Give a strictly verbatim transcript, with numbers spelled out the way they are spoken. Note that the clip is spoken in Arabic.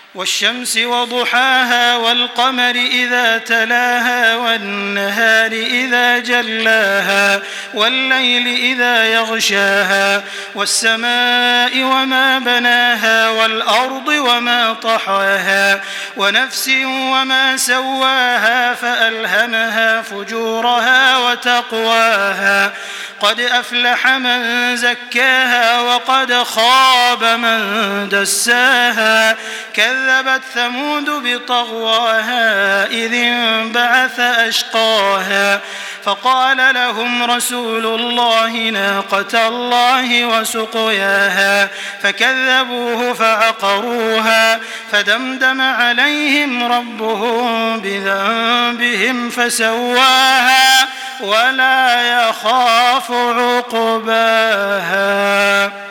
والشمس وضحاها والقمر إذا تلاها والنهار إذا جلاها والليل إذا يغشاها والسماء وما بناها والأرض وما طحاها ونفس وما سواها فألهمها فجورها وتقواها قد أفلح من زكاها وقد خاب من دساها كذبت ثمود بطغواها إذ انبعث أشقاها فقال لهم رسول الله ناقة الله وسقياها فكذبوه فعقروها فدمدم عليهم ربهم بذنبهم فسواها ولا يخاف عقباها.